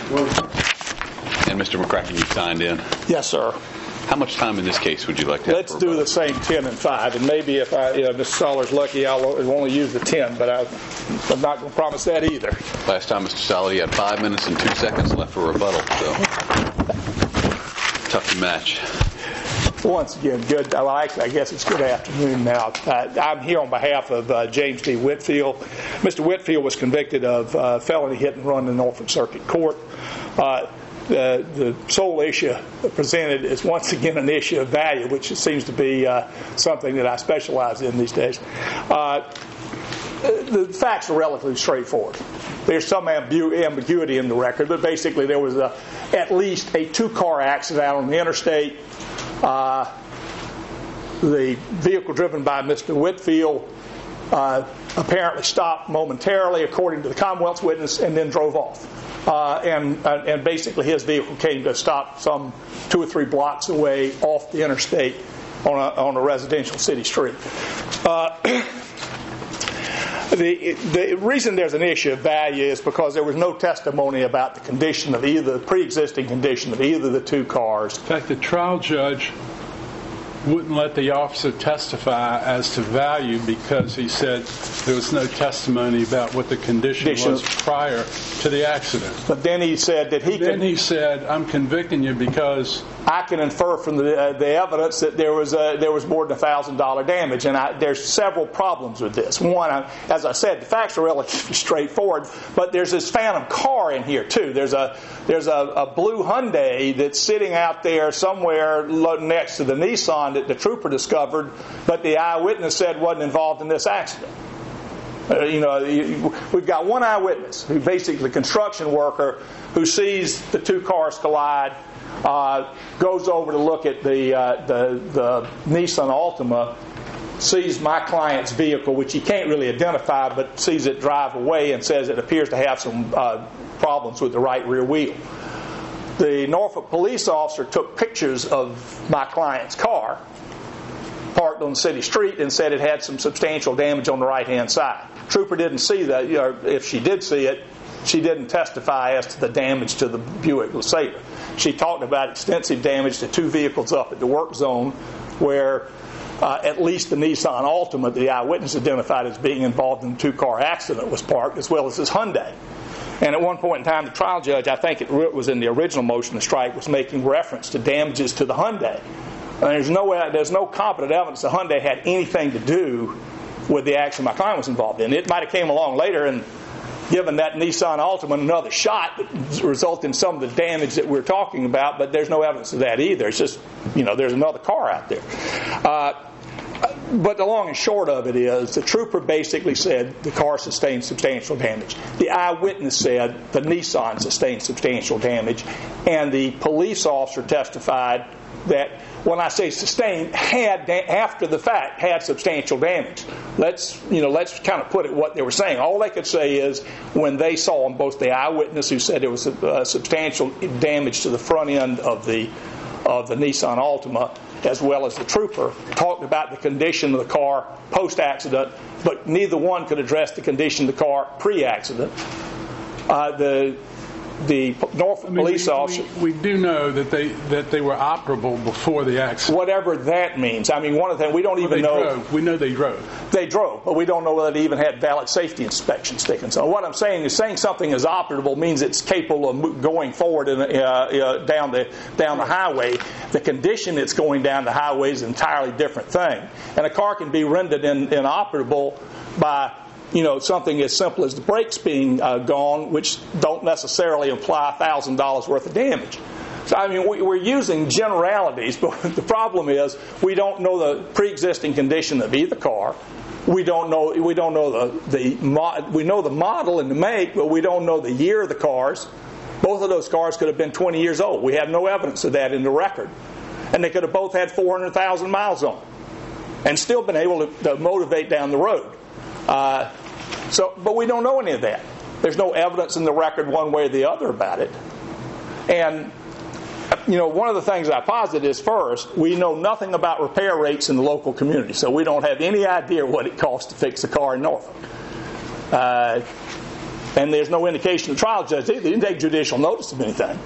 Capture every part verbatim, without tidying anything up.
And Mister McCracken, you signed in. Yes, sir. How much time in this case would you like to have? Let's do the same ten and five, and maybe if I, you know, Mister Stoller's lucky, I'll only use the ten, but I, I'm not going to promise that either. Last time, Mister Stoller, you had five minutes and two seconds left for rebuttal, so tough to match. Once again, good. Well, actually, I guess it's good afternoon now. Uh, I'm here on behalf of uh, James D. Whitfield. Mister Whitfield was convicted of uh, felony hit and run in Norfolk Circuit Court. Uh, The, the sole issue presented is once again an issue of value, which seems to be uh, something that I specialize in these days. Uh, the facts are relatively straightforward. There's some ambu- ambiguity in the record, but basically there was a, at least a two-car accident out on the interstate. Uh, the vehicle driven by Mister Whitfield uh, apparently stopped momentarily, according to the Commonwealth's witness, and then drove off. Uh, and uh, and basically his vehicle came to a stop some two or three blocks away off the interstate on a, on a residential city street. Uh, the the reason there's an issue of value is because there was no testimony about the condition of either the pre-existing condition of either of the two cars. In fact, the trial judge wouldn't let the officer testify as to value because he said there was no testimony about what the condition, condition. was prior to the accident. But then he said that he and could... Then he said, I'm convicting you because... I can infer from the uh, the evidence that there was uh, there was more than a thousand dollar damage, and I, there's several problems with this. One, I, as I said, the facts are relatively straightforward, but there's this phantom car in here too. There's a there's a, a blue Hyundai that's sitting out there somewhere next to the Nissan that the trooper discovered, but the eyewitness said wasn't involved in this accident. Uh, you know, we've got one eyewitness, who basically a construction worker, who sees the two cars collide. Uh, goes over to look at the, uh, the the Nissan Altima, sees my client's vehicle, which he can't really identify, but sees it drive away and says it appears to have some uh, problems with the right rear wheel. The Norfolk police officer took pictures of my client's car, parked on the city street, and said it had some substantial damage on the right-hand side. Trooper didn't see that. You know, if she did see it, she didn't testify as to the damage to the Buick LeSabre. She talked about extensive damage to two vehicles up at the work zone where uh, at least the Nissan Altima, the eyewitness identified as being involved in the two-car accident, was parked, as well as his Hyundai. And at one point in time, the trial judge, I think it was in the original motion to strike, was making reference to damages to the Hyundai. And there's no there's no competent evidence the Hyundai had anything to do with the accident my client was involved in. It might have came along later and given that Nissan Altima another shot that resulted in some of the damage that we're talking about, but there's no evidence of that either. It's just, you know, there's another car out there. Uh, but the long and short of it is, the trooper basically said the car sustained substantial damage. The eyewitness said the Nissan sustained substantial damage, and the police officer testified that, when I say sustained, had after the fact had substantial damage. Let's you know let's kind of put it what they were saying. All they could say is when they saw them, both the eyewitness who said there was a, a substantial damage to the front end of the of the Nissan Altima, as well as the trooper, talked about the condition of the car post-accident, but neither one could address the condition of the car pre-accident. Uh, the The Norfolk I mean, police we, officer... We, we do know that they that they were operable before the accident. Whatever that means. I mean, one of the things, we don't well, even they know... Drove. We know they drove. They drove, but we don't know whether they even had valid safety inspection stickers. So what I'm saying is saying something is operable means it's capable of going forward in, uh, uh, down the down the highway. The condition it's going down the highway is an entirely different thing. And a car can be rendered in, inoperable by... you know, something as simple as the brakes being uh, gone, which don't necessarily imply one thousand dollars worth of damage. So, I mean, we, we're using generalities, but the problem is we don't know the pre-existing condition of either car. We don't know we don't know the the mo- we know the model and the make, but we don't know the year of the cars. Both of those cars could have been twenty years old. We have no evidence of that in the record, and they could have both had four hundred thousand miles on them, and still been able to, to motivate down the road. Uh, so, but we don't know any of that. There's no evidence in the record one way or the other about it. And, you know, one of the things I posit is, first, we know nothing about repair rates in the local community, so we don't have any idea what it costs to fix a car in Norfolk. Uh, And there's no indication the trial judge either. They didn't take judicial notice of anything.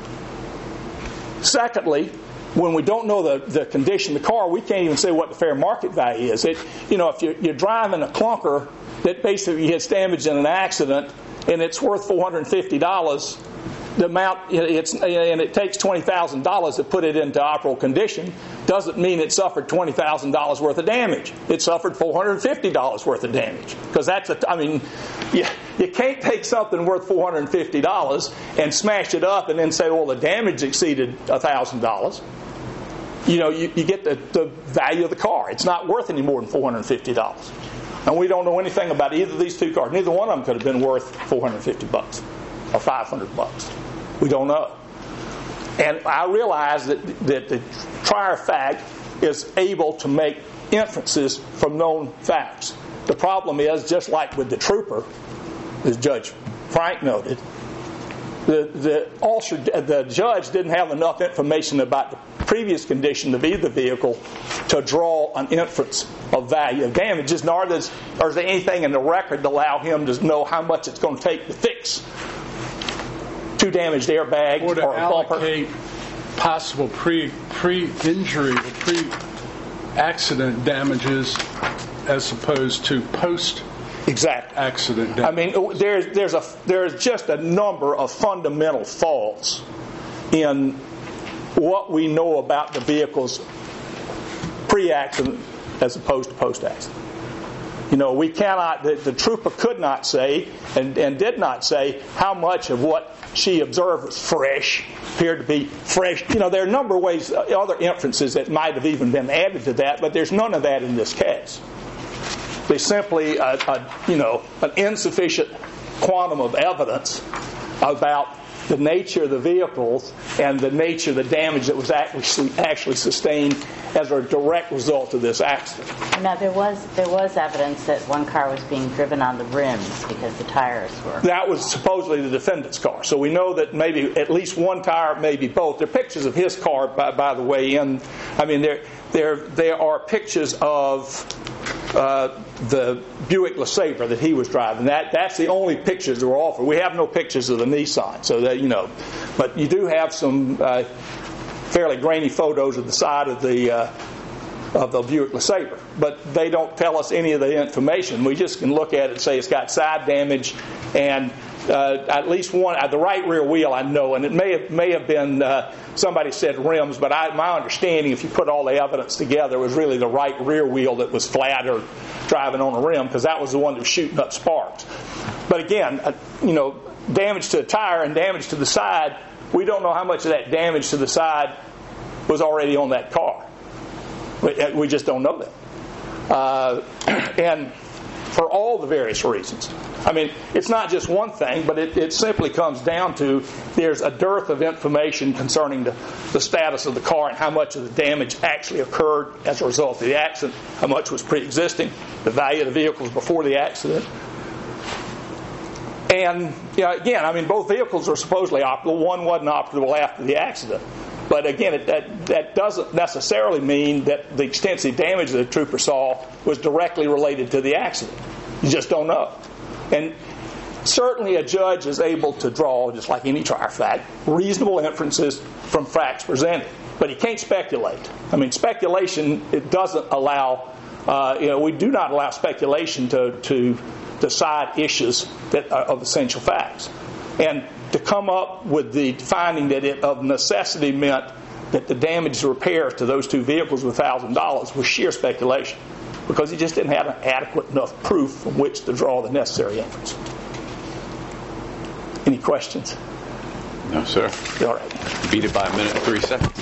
Secondly, when we don't know the, the condition of the car, we can't even say what the fair market value is. It, you know, if you're, you're driving a clunker that basically gets damaged in an accident and it's worth four hundred fifty dollars, the amount it's and it takes twenty thousand dollars to put it into operable condition, doesn't mean it suffered twenty thousand dollars worth of damage. It suffered four hundred fifty dollars worth of damage. Because that's a, I mean, you, you can't take something worth four hundred fifty dollars and smash it up and then say, well, the damage exceeded one thousand dollars. You know, you, you get the, the value of the car. It's not worth any more than four hundred fifty dollars. And we don't know anything about either of these two cars. Neither one of them could have been worth four hundred fifty bucks or five hundred bucks. We don't know. And I realize that, that the trier of fact is able to make inferences from known facts. The problem is, just like with the trooper, as Judge Frank noted, the the, officer, the judge didn't have enough information about the previous condition of either vehicle to draw an inference of value of damages, nor does, or is there anything in the record to allow him to know how much it's going to take to fix two damaged airbags or to or a bumper. Allocate possible pre pre injury or pre accident damages as opposed to post exactly accident damage. I mean, there's there's a there's just a number of fundamental faults in what we know about the vehicle's pre-accident as opposed to post-accident. You know, we cannot, the, the trooper could not say and, and did not say how much of what she observed was fresh, appeared to be fresh. You know, there are a number of ways, other inferences that might have even been added to that, but there's none of that in this case. There's simply, a, a, you know, an insufficient quantum of evidence about the nature of the vehicles and the nature of the damage that was actually actually sustained as a direct result of this accident. Now, there was there was evidence that one car was being driven on the rims because the tires were... That was supposedly the defendant's car. So we know that maybe at least one tire, maybe both. There are pictures of his car, by, by the way. In, I mean, there there there are pictures of uh, the Buick LeSabre that he was driving. That that's the only pictures that were offered. We have no pictures of the Nissan. So that, you know, but you do have some uh, fairly grainy photos of the side of the uh, of the Buick LeSabre, but they don't tell us any of the information. We just can look at it and say it's got side damage and uh, at least one uh, the right rear wheel. I know, and it may have may have been uh, somebody said rims, but I, my understanding, if you put all the evidence together, was really the right rear wheel that was flat or driving on a rim, because that was the one that was shooting up sparks. But again, uh, you know, damage to the tire and damage to the side. We don't know how much of that damage to the side was already on that car. We, we just don't know that. Uh, and for all the various reasons. I mean, it's not just one thing, but it, it simply comes down to there's a dearth of information concerning the, the status of the car and how much of the damage actually occurred as a result of the accident, how much was pre-existing, the value of the vehicles before the accident. And, you know, again, I mean, both vehicles are supposedly operable. One wasn't operable after the accident. But again, it, that, that doesn't necessarily mean that the extensive damage that the trooper saw was directly related to the accident. You just don't know. And certainly a judge is able to draw, just like any trier fact, reasonable inferences from facts presented. But he can't speculate. I mean, speculation, it doesn't allow, uh, you know, we do not allow speculation to, to decide issues that are of essential facts. And to come up with the finding that it of necessity meant that the damage repairs to those two vehicles was one thousand dollars was sheer speculation, because he just didn't have an adequate enough proof from which to draw the necessary inference. Any questions? No, sir. All right. Beat it by a minute and three seconds.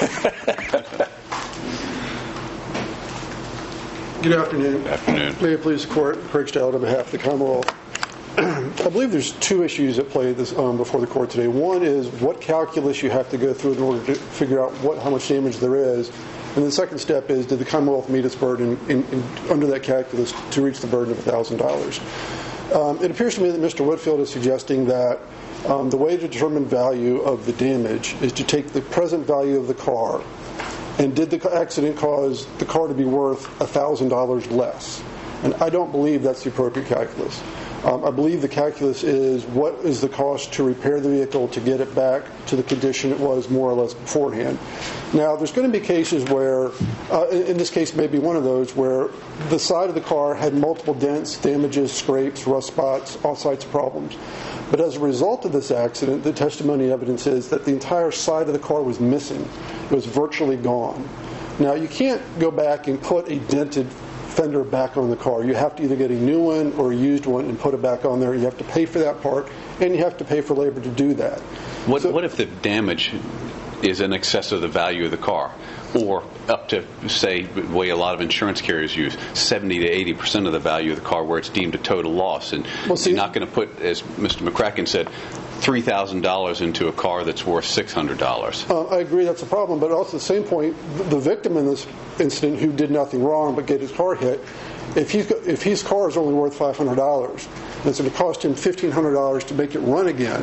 Good afternoon. Good afternoon. May it please the Court, Craig Stout on behalf of the Commonwealth. I believe there's two issues at play this, um, before the Court today. One is what calculus you have to go through in order to figure out what how much damage there is. And the second step is, did the Commonwealth meet its burden in, in, under that calculus to reach the burden of one thousand dollars? Um, it appears to me that Mister Whitfield is suggesting that um, the way to determine value of the damage is to take the present value of the car, and did the accident cause the car to be worth one thousand dollars less? And I don't believe that's the appropriate calculus. Um, I believe the calculus is what is the cost to repair the vehicle to get it back to the condition it was more or less beforehand. Now, there's going to be cases where, uh, in this case maybe one of those, where the side of the car had multiple dents, damages, scrapes, rust spots, all sorts of problems. But as a result of this accident, the testimony evidence is that the entire side of the car was missing. It was virtually gone. Now, you can't go back and put a dented fender back on the car. You have to either get a new one or a used one and put it back on there. You have to pay for that part, and you have to pay for labor to do that. What, so, what if the damage is in excess of the value of the car? Or up to, say, the way a lot of insurance carriers use, seventy to eighty percent of the value of the car where it's deemed a total loss. And well, see, you're not going to put, as Mister McCracken said, three thousand dollars into a car that's worth six hundred dollars. Uh, I agree that's a problem, but also at the same point, the victim in this incident who did nothing wrong but get his car hit, if, he's, if his car is only worth five hundred dollars, and it's going to cost him fifteen hundred dollars to make it run again,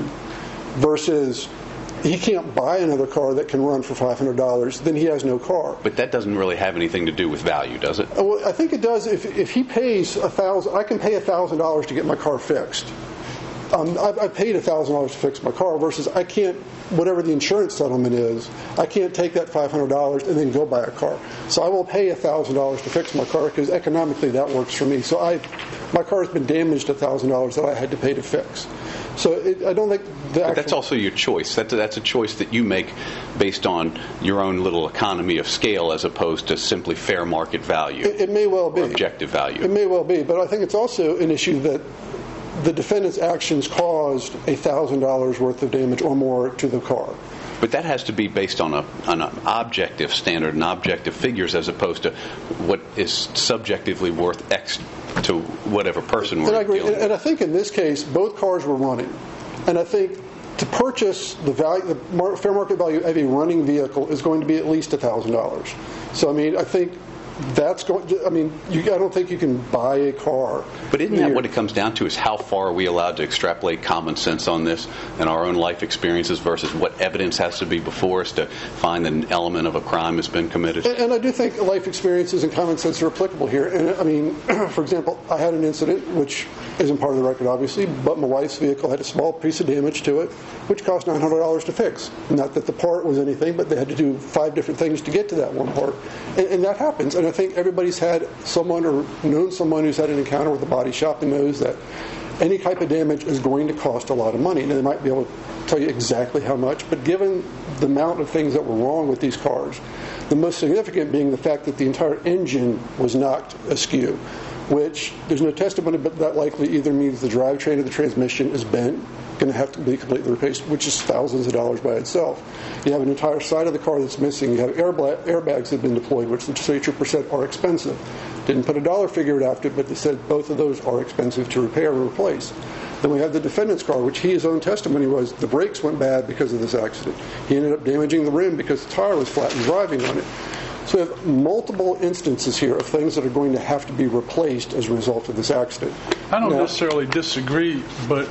versus he can't buy another car that can run for five hundred dollars, then he has no car. But that doesn't really have anything to do with value, does it? Well, I think it does. If, if he pays a thousand, I can pay a thousand dollars to get my car fixed. Um, I, I paid a thousand dollars to fix my car, versus I can't, whatever the insurance settlement is, I can't take that five hundred dollars and then go buy a car. So I will pay a thousand dollars to fix my car because economically that works for me. So I, my car has been damaged a thousand dollars that I had to pay to fix. So it, I don't think the But actual, that's also your choice. That's, that's a choice that you make based on your own little economy of scale as opposed to simply fair market value. It, it may well be. Or objective value. It may well be, but I think it's also an issue that the defendant's actions caused a thousand dollars worth of damage or more to the car. But that has to be based on, a, on an objective standard and objective figures as opposed to what is subjectively worth X to whatever person we're And I agree. dealing And, with. and I think in this case, both cars were running. And I think to purchase the value, the mar- fair market value of a running vehicle is going to be at least a thousand dollars. So I mean, I think that's going. To, I mean, you, I don't think you can buy a car. But isn't that here. what it comes down to, is how far are we allowed to extrapolate common sense on this and our own life experiences versus what evidence has to be before us to find that an element of a crime has been committed? And, and I do think life experiences and common sense are applicable here. And I mean, for example, I had an incident, which isn't part of the record, obviously, but my wife's vehicle had a small piece of damage to it, which cost nine hundred dollars to fix. Not that the part was anything, but they had to do five different things to get to that one part. And, and that happens. And I think everybody's had someone or known someone who's had an encounter with a body shop and knows that any type of damage is going to cost a lot of money. And they might be able to tell you exactly how much, but given the amount of things that were wrong with these cars, the most significant being the fact that the entire engine was knocked askew, which there's no testimony, but that likely either means the drivetrain or the transmission is bent, going to have to be completely replaced, which is thousands of dollars by itself. You have an entire side of the car that's missing. You have airbla- airbags that have been deployed, which the state trooper said are expensive. Didn't put a dollar figure after it, but they said both of those are expensive to repair or replace. Then we have the defendant's car, which he, his own testimony was the brakes went bad because of this accident. He ended up damaging the rim because the tire was flat and driving on it. So we have multiple instances here of things that are going to have to be replaced as a result of this accident. I don't Now, necessarily disagree, but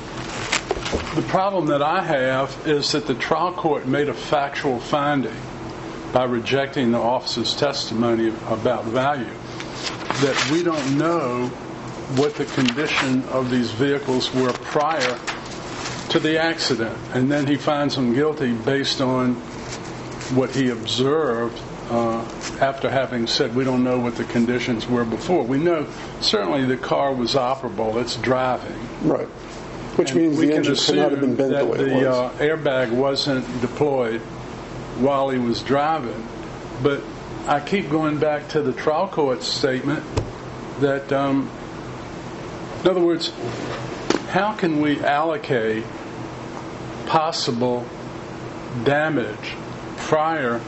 the problem that I have is that the trial court made a factual finding by rejecting the officer's testimony about value, that we don't know what the condition of these vehicles were prior to the accident. And then he finds them guilty based on what he observed uh, after having said we don't know what the conditions were before. We know certainly the car was operable, it's driving. Right. Which And means we the can engine could not have been assume bent the that way it the was. uh, airbag wasn't deployed while he was driving. But I keep going back to the trial court statement that, um, in other words, how can we allocate possible damage prior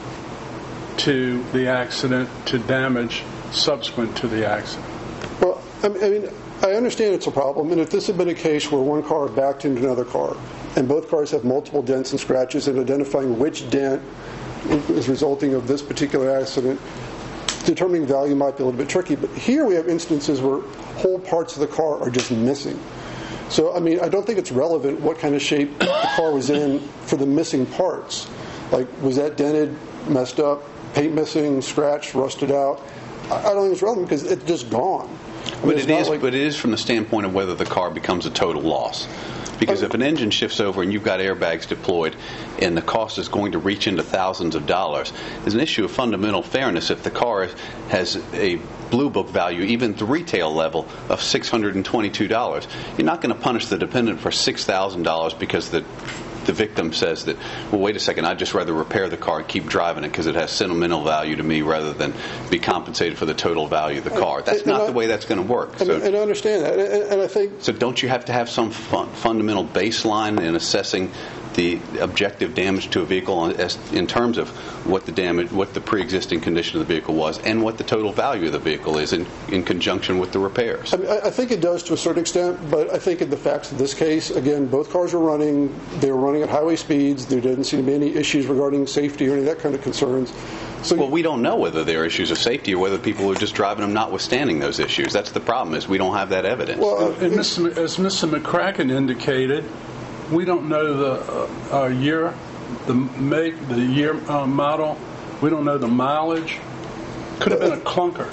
to the accident to damage subsequent to the accident? Well, I mean, I understand it's a problem, and if this had been a case where one car backed into another car, and both cars have multiple dents and scratches, and identifying which dent is resulting of this particular accident, determining value might be a little bit tricky. But here we have instances where whole parts of the car are just missing. So, I mean, I don't think it's relevant what kind of shape the car was in for the missing parts. Like, was that dented, messed up, paint missing, scratched, rusted out? I don't think it's relevant because it's just gone. But it's it not is, like- but it is from the standpoint of whether the car becomes a total loss. Because if an engine shifts over and you've got airbags deployed and the cost is going to reach into thousands of dollars, there's an issue of fundamental fairness. If the car has a Blue Book value, even at the retail level, of six hundred twenty-two dollars, you're not going to punish the dependent for six thousand dollars because the the victim says that, well, wait a second, I'd just rather repair the car and keep driving it because it has sentimental value to me rather than be compensated for the total value of the car. That's And not I- the way that's going to work. And, So, and I understand that, and, and I think so don't you have to have some fun, fundamental baseline in assessing the objective damage to a vehicle on, as, in terms of what the damage, what the pre-existing condition of the vehicle was, and what the total value of the vehicle is in, in conjunction with the repairs? I, mean, I I think it does to a certain extent, but I think in the facts of this case, again, both cars were running. They were running at highway speeds. There didn't seem to be any issues regarding safety or any of that kind of concerns. So, Well, we don't know whether there are issues of safety or whether people are just driving them notwithstanding those issues. That's the problem, is we don't have that evidence. well, And Mister M- as Mister McCracken indicated, we don't know the uh, uh, year, the make, the year uh, model. We don't know the mileage. Could have been a clunker.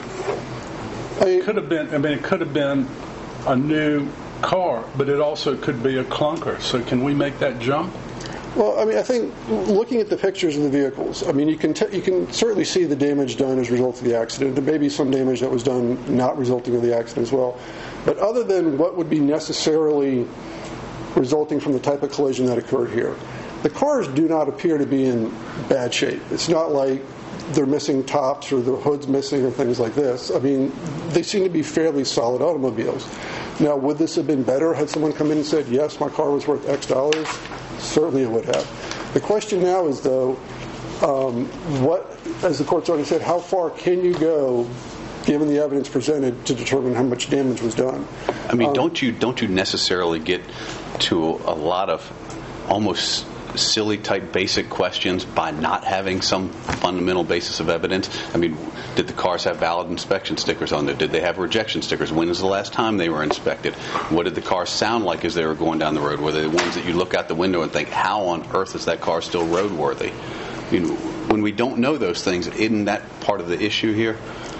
I, Could have been. I mean, it could have been a new car, but it also could be a clunker. So, can we make that jump? well, I mean, I think looking at the pictures of the vehicles, I mean, you can t- you can certainly see the damage done as a result of the accident. There may be some damage that was done not resulting in the accident as well, but other than what would be necessarily resulting from the type of collision that occurred here, the cars do not appear to be in bad shape. It's not like they're missing tops or the hood's missing or things like this. I mean, they seem to be fairly solid automobiles. Now, would this have been better had someone come in and said, yes, my car was worth X dollars? Certainly it would have. The question now is, though, um, what, as the court's already said, how far can you go given the evidence presented to determine how much damage was done? I mean, don't you don't you necessarily get to a lot of almost silly type basic questions by not having some fundamental basis of evidence? I mean, did the cars have valid inspection stickers on there? Did they have rejection stickers? When was the last time they were inspected? What did the cars sound like as they were going down the road? Were they the ones that you look out the window and think, how on earth is that car still roadworthy? I mean, when we don't know those things, isn't that part of the issue here?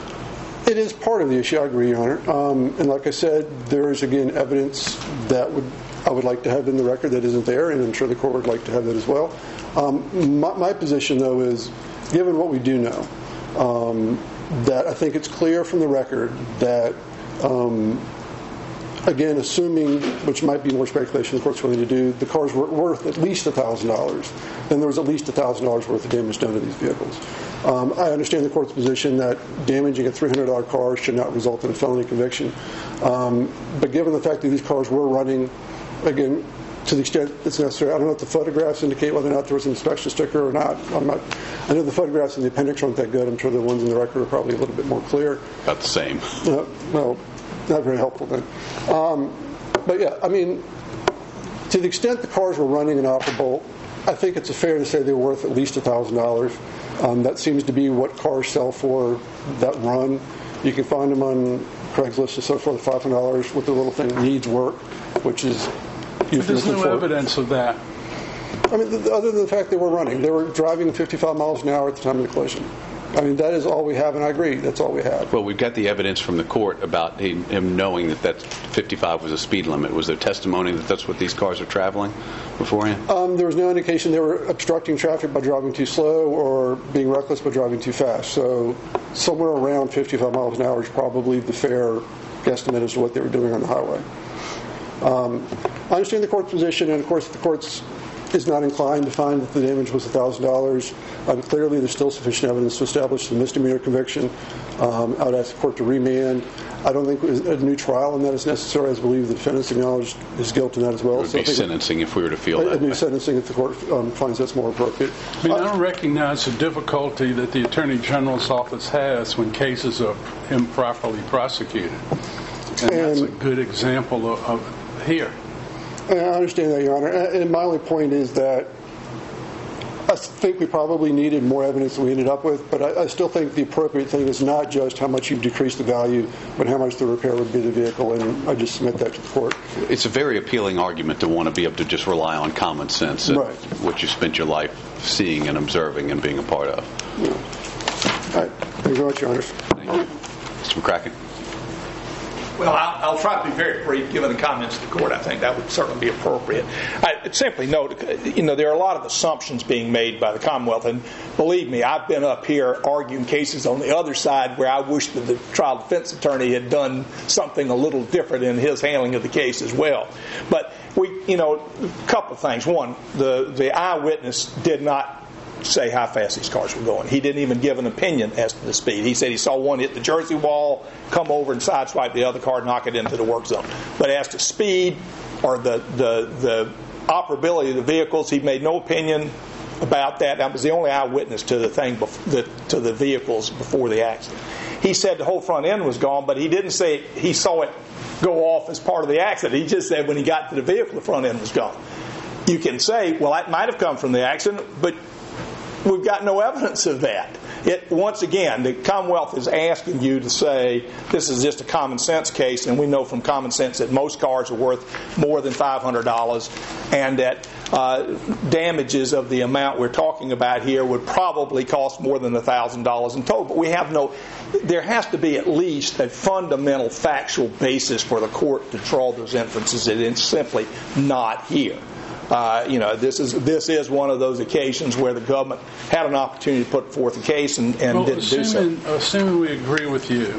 It is part of the issue, I agree, Your Honor. Um, and like I said, there is, again, evidence that would I would like to have in the record that isn't there, and I'm sure the court would like to have that as well. Um, my, my position, though, is, given what we do know, um, that I think it's clear from the record that, um, again, assuming, which might be more speculation the court's willing to do, the cars were worth at least one thousand dollars, then there was at least one thousand dollars worth of damage done to these vehicles. Um, I understand the court's position that damaging a three hundred dollars car should not result in a felony conviction. Um, but given the fact that these cars were running, again, to the extent it's necessary, I don't know if the photographs indicate whether or not there was an inspection sticker or not. I'm not. I know the photographs in the appendix aren't that good. I'm sure the ones in the record are probably a little bit more clear. About the same. Uh, well, not very helpful then. Um, but yeah, I mean, to the extent the cars were running and operable, I think it's fair to say they were worth at least one thousand dollars. Um, that seems to be what cars sell for that run. You can find them on Craigslist and so forth, five hundred dollars with the little thing needs work, which is But there's no evidence of that. I mean, th- other than the fact they were running, they were driving fifty-five miles an hour at the time of the collision. I mean, that is all we have, and I agree, that's all we have. Well, we've got the evidence from the court about he, him knowing that that fifty-five was a speed limit. Was there testimony that that's what these cars are traveling beforehand? Um, there was no indication they were obstructing traffic by driving too slow or being reckless by driving too fast. So somewhere around fifty-five miles an hour is probably the fair guesstimate as to what they were doing on the highway. Um, I understand the court's position, and of course the court's is not inclined to find that the damage was one thousand dollars. Um, clearly, there's still sufficient evidence to establish the misdemeanor conviction. Um, I would ask the court to remand. I don't think a new trial on that is necessary. I believe the defendant's acknowledged his guilt in that as well. It would so be sentencing if we were to feel a, that a new way. sentencing if the court um, finds that's more appropriate. I mean, I don't recognize the difficulty that the Attorney General's office has when cases are improperly prosecuted. And that's a good example of, of here. I understand that, Your Honor. And my only point is that I think we probably needed more evidence than we ended up with, but I, I still think the appropriate thing is not just how much you've decreased the value, but how much the repair would be to the vehicle, and I just submit that to the court. It's a very appealing argument to want to be able to just rely on common sense and Right. what you spent your life seeing and observing and being a part of. All right. Thank you very much, Your Honor. Thank you. Mister McCracken. Well, I'll, I'll try to be very brief, given the comments of the court. I think that would certainly be appropriate. I simply note, you know, there are a lot of assumptions being made by the Commonwealth, and believe me, I've been up here arguing cases on the other side where I wish that the trial defense attorney had done something a little different in his handling of the case as well. But we, you know, a couple of things. One, the the eyewitness did not say how fast these cars were going. He didn't even give an opinion as to the speed. He said he saw one hit the Jersey wall, come over and sideswipe the other car, knock it into the work zone. But as to speed or the the, the operability of the vehicles, he made no opinion about that. That was the only eyewitness to the thing, the, to the vehicles before the accident. He said the whole front end was gone, but he didn't say he saw it go off as part of the accident. He just said when he got to the vehicle, the front end was gone. You can say, well, that might have come from the accident, but we've got no evidence of that. It, once again, the Commonwealth is asking you to say this is just a common sense case, and we know from common sense that most cars are worth more than five hundred dollars, and that uh, damages of the amount we're talking about here would probably cost more than one thousand dollars in total. But we have no, there has to be at least a fundamental factual basis for the court to draw those inferences, and it's simply not here. Uh, you know, this is this is one of those occasions where the government had an opportunity to put forth a case and, and well, didn't assuming, do so. Assuming we agree with you,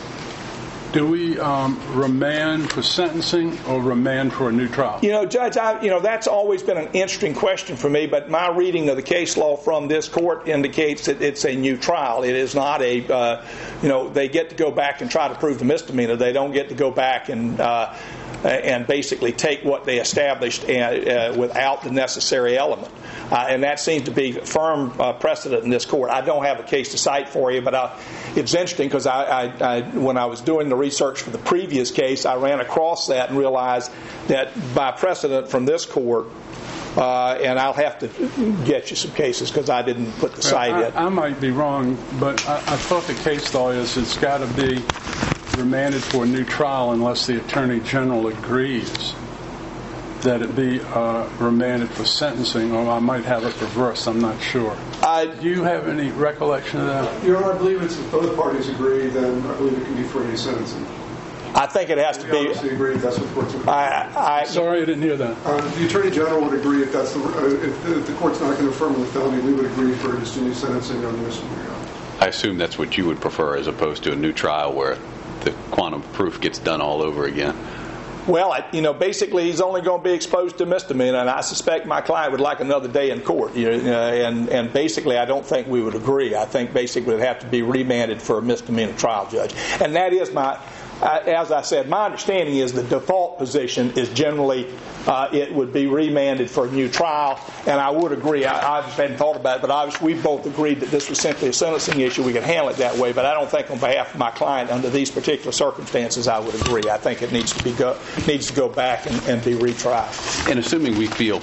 do we um, remand for sentencing or remand for a new trial? You know, Judge, I, you know that's always been an interesting question for me. But my reading of the case law from this court indicates that it's a new trial. It is not a, uh, you know, they get to go back and try to prove the misdemeanor. They don't get to go back and. Uh, and basically take what they established uh, uh, without the necessary element. Uh, and that seems to be firm uh, precedent in this court. I don't have a case to cite for you, but I, it's interesting because I, I, I, when I was doing the research for the previous case, I ran across that and realized that by precedent from this court, uh, and I'll have to get you some cases because I didn't put the site well, I, in. I might be wrong, but I, I thought the case law is it's got to be remanded for a new trial unless the Attorney General agrees that it be uh, remanded for sentencing, or I might have it reversed. I'm not sure. I, Do you have any recollection of that? Your Honor, I believe it's if both parties agree, then I believe it can be for any sentencing. I think it has to We be. obviously agree if that's what the court's agreeing. I, I, Sorry, I didn't hear that. Uh, the Attorney General would agree if that's the, uh, if, the, if the court's not going to affirm the felony, we would agree for just a new sentencing on the misdemeanor. I assume that's what you would prefer as opposed to a new trial where the quantum proof gets done all over again. Well, I, you know, basically he's only going to be exposed to misdemeanor, and I suspect my client would like another day in court. You know, and and basically, I don't think we would agree. I think basically it would have to be remanded for a misdemeanor trial, Judge. And that is my, uh, as I said, my understanding is the default position is generally uh, it would be remanded for a new trial, and I would agree. I, I hadn't thought about it, but obviously we both agreed that this was simply a sentencing issue. We could handle it that way, but I don't think on behalf of my client, under these particular circumstances, I would agree. I think it needs to be go, needs to go back and, and be retried. And assuming we feel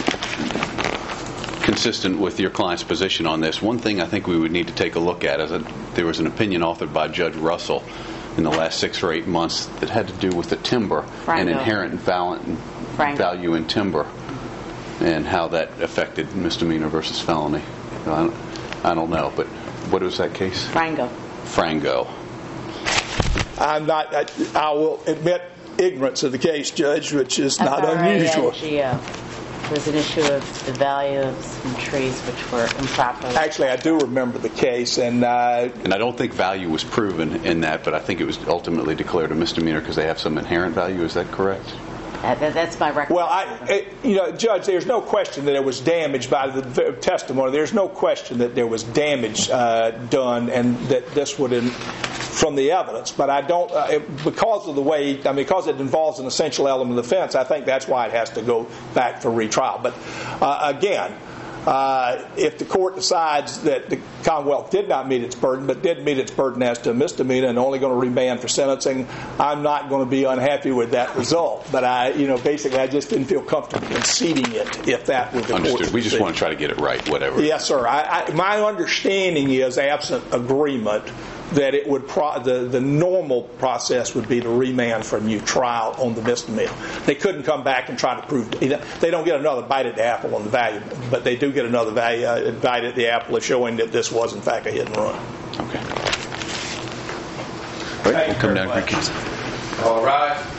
consistent with your client's position on this, one thing I think we would need to take a look at is that there was an opinion authored by Judge Russell in the last six or eight months that had to do with the timber Franco. and inherent val- value in timber and how that affected misdemeanor versus felony. I don't, I don't know, but what was that case? Frango. Frango. I'm not. I, I will admit ignorance of the case, Judge, which is not F R A N G O. unusual. It was an issue of the value of some trees which were improperly. Actually, I do remember the case, and uh, And I don't think value was proven in that, but I think it was ultimately declared a misdemeanor because they have some inherent value. Is that correct? Uh, that, that's my recollection. well, I, it, you know, Judge, there's no question that there was damage by the testimony. There's no question that there was damage uh, done, and that this would, in, from the evidence. But I don't, uh, it, because of the way, I mean, because it involves an essential element of the offense, I think that's why it has to go back for retrial. But uh, again. Uh, if the court decides that the Commonwealth did not meet its burden, but did meet its burden as to a misdemeanor and only going to remand for sentencing, I'm not going to be unhappy with that result. But I, you know, basically, I just didn't feel comfortable conceding it if that was the Understood. court's We just decision. want to try to get it right, whatever. Yes, sir. I, I, my understanding is, absent agreement, that it would pro- the the normal process would be to remand for a new trial on the misdemeanor. They couldn't come back and try to prove they don't get another bite at the apple on the value, but they do get another value, uh, bite at the apple of showing that this was in fact a hit and run. Okay. All right, we'll come down and recounsel. All rise.